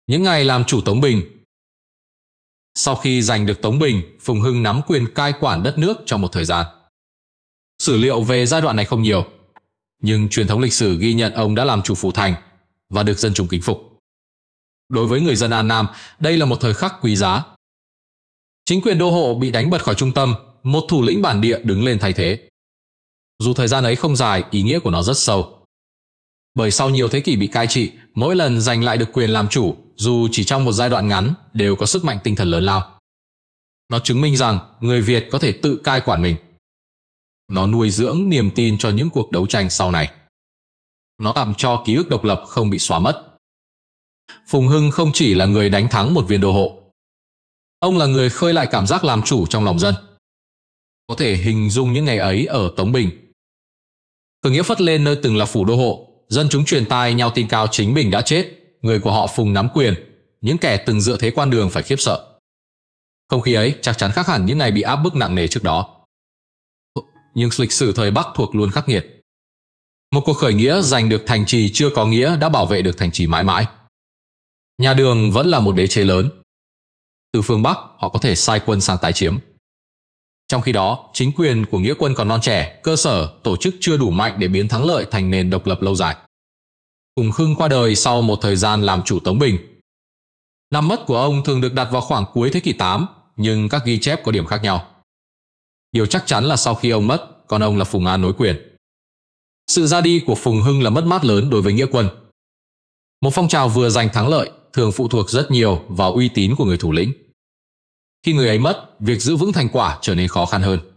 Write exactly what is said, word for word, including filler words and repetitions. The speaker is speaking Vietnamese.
Những ngày làm chủ Tống Bình. Sau khi giành được Tống Bình, Phùng Hưng nắm quyền cai quản đất nước trong một thời gian. Sử liệu về giai đoạn này không nhiều, nhưng truyền thống lịch sử ghi nhận ông đã làm chủ phủ thành và được dân chúng kính phục. Đối với người dân An Nam, đây là một thời khắc quý giá. Chính quyền đô hộ bị đánh bật khỏi trung tâm, một thủ lĩnh bản địa đứng lên thay thế. Dù thời gian ấy không dài, ý nghĩa của nó rất sâu. Bởi sau nhiều thế kỷ bị cai trị, mỗi lần giành lại được quyền làm chủ, dù chỉ trong một giai đoạn ngắn, đều có sức mạnh tinh thần lớn lao. Nó chứng minh rằng người Việt có thể tự cai quản mình. Nó nuôi dưỡng niềm tin cho những cuộc đấu tranh sau này. Nó làm cho ký ức độc lập không bị xóa mất. Phùng Hưng không chỉ là người đánh thắng một viên đô hộ. Ông là người khơi lại cảm giác làm chủ trong lòng dân. Có thể hình dung những ngày ấy ở Tống Bình. Khởi nghĩa phất lên nơi từng là phủ đô hộ, dân chúng truyền tai nhau tin cao chính Bình đã chết, người của họ Phùng nắm quyền, những kẻ từng dựa thế quan đường phải khiếp sợ. Không khí ấy chắc chắn khác hẳn những ngày bị áp bức nặng nề trước đó. Nhưng lịch sử thời Bắc thuộc luôn khắc nghiệt. Một cuộc khởi nghĩa giành được thành trì chưa có nghĩa đã bảo vệ được thành trì mãi mãi. Nhà Đường vẫn là một đế chế lớn. Từ phương Bắc họ có thể sai quân sang tái chiếm. Trong khi đó, chính quyền của nghĩa quân còn non trẻ, cơ sở, tổ chức chưa đủ mạnh để biến thắng lợi thành nền độc lập lâu dài. Phùng Hưng qua đời sau một thời gian làm chủ Tống Bình. Năm mất của ông thường được đặt vào khoảng cuối thế kỷ tám, nhưng các ghi chép có điểm khác nhau. Điều chắc chắn là sau khi ông mất, con ông là Phùng An nối quyền. Sự ra đi của Phùng Hưng là mất mát lớn đối với nghĩa quân. Một phong trào vừa giành thắng lợi thường phụ thuộc rất nhiều vào uy tín của người thủ lĩnh. Khi người ấy mất, việc giữ vững thành quả trở nên khó khăn hơn.